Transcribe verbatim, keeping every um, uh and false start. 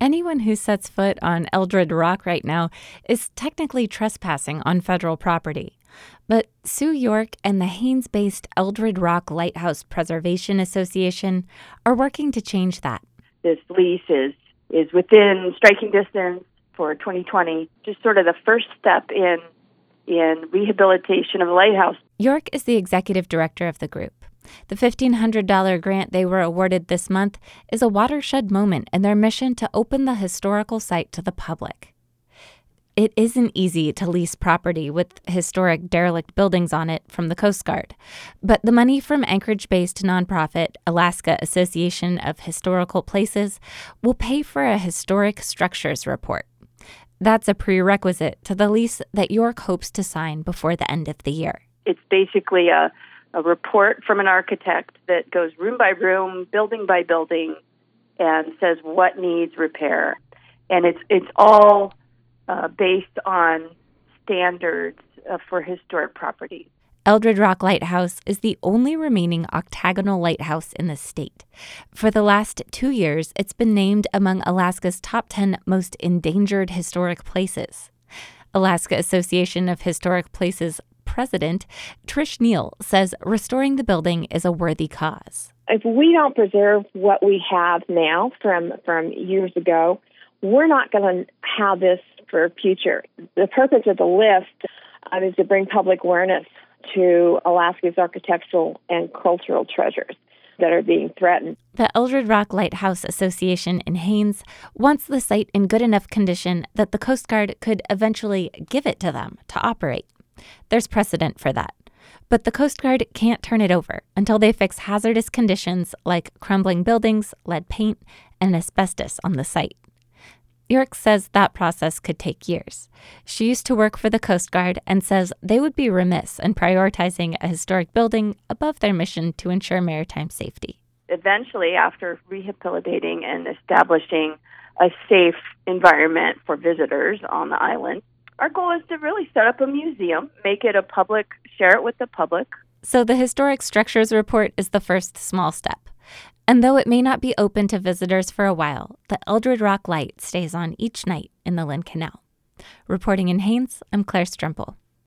Anyone who sets foot on Eldred Rock right now is technically trespassing on federal property. But Sue York and the Haines-based Eldred Rock Lighthouse Preservation Association are working to change that. This lease is, is within striking distance for twenty twenty, just sort of the first step in, in rehabilitation of the lighthouse. York is the executive director of the group. The fifteen hundred dollars grant they were awarded this month is a watershed moment in their mission to open the historical site to the public. It isn't easy to lease property with historic derelict buildings on it from the Coast Guard, but the money from Anchorage-based nonprofit Alaska Association of Historical Places will pay for a historic structures report. That's a prerequisite to the lease that York hopes to sign before the end of the year. It's basically a a report from an architect that goes room by room, building by building, and says what needs repair. And it's it's all uh, based on standards uh, for historic properties. Eldred Rock Lighthouse is the only remaining octagonal lighthouse in the state. For the last two years, it's been named among Alaska's top ten most endangered historic places. Alaska Association of Historic Places President Trish Neal says restoring the building is a worthy cause. If we don't preserve what we have now from, from years ago, we're not going to have this for future. The purpose of the list uh, is to bring public awareness to Alaska's architectural and cultural treasures that are being threatened. The Eldred Rock Lighthouse Association in Haines wants the site in good enough condition that the Coast Guard could eventually give it to them to operate. There's precedent for that. But the Coast Guard can't turn it over until they fix hazardous conditions like crumbling buildings, lead paint, and asbestos on the site. York says that process could take years. She used to work for the Coast Guard and says they would be remiss in prioritizing a historic building above their mission to ensure maritime safety. Eventually, after rehabilitating and establishing a safe environment for visitors on the island, our goal is to really set up a museum, make it a public, share it with the public. So the Historic Structures Report is the first small step. And though it may not be open to visitors for a while, the Eldred Rock Light stays on each night in the Lynn Canal. Reporting in Haines, I'm Claire Stremple.